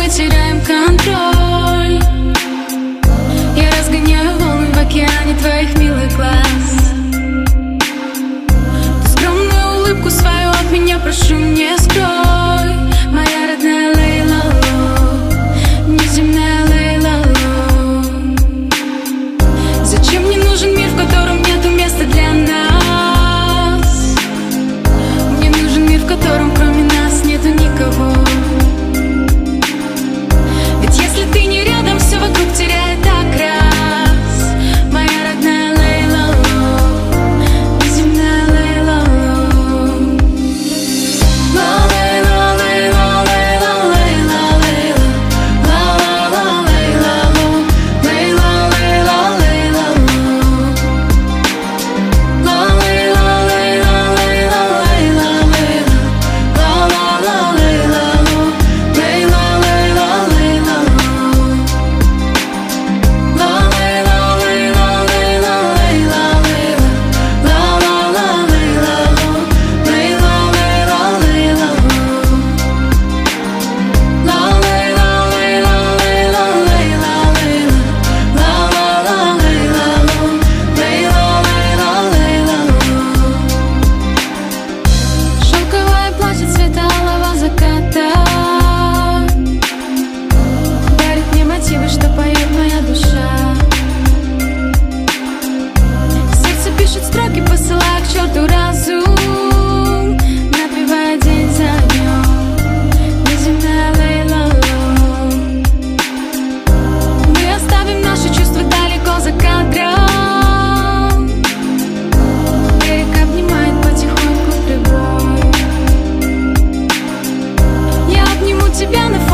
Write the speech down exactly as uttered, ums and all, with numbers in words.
мы теряем контроль. Я разгоняю волны в океане твоих милых глаз. Ты скромную улыбку свою от меня прошу, не скрой. Моя родная Лейла Ло, неземная Лейла Ло. Зачем мне нужен мир, в котором нету места для нас? Мне нужен мир, в котором кроме нас нету никого. Ведь если ты не рядом, все вокруг теряет окрас. Моя родная Лейла Ло, неземная Лейла Ло. Ла Лейла, Лейла, Лейла, Лейла, Лейла. Ла ла ла Лейла Ло, Лейла, Лейла, Лейла Ло. Ла Лейла, Лейла, Лейла, Лейла, Лейла. Ла ла ла Лейла Ло, Лейла, Лейла, Лейла Ло. Ла Лейла, Лейла, Лейла, Лейла, Лейла. Ла ла ла Лейла Ло, Лейла, Лейла, Лейла Ло. Ла Лейла, Лейла, Лейла, Лейла, Лейла. Ла ла ла Лейла Ло, Лейла, Лейла, Лейла Ло. Шелковое платье цвета алого заката дарит мне мотивы, что поет моя душа. Сердце пишет строки, посылая к черту разум, напевая день за днем. Неземная Лейла Ло. Мы оставим наши чувства далеко за кадром. Берег обнимает потихоньку прибой. Я обниму тебя на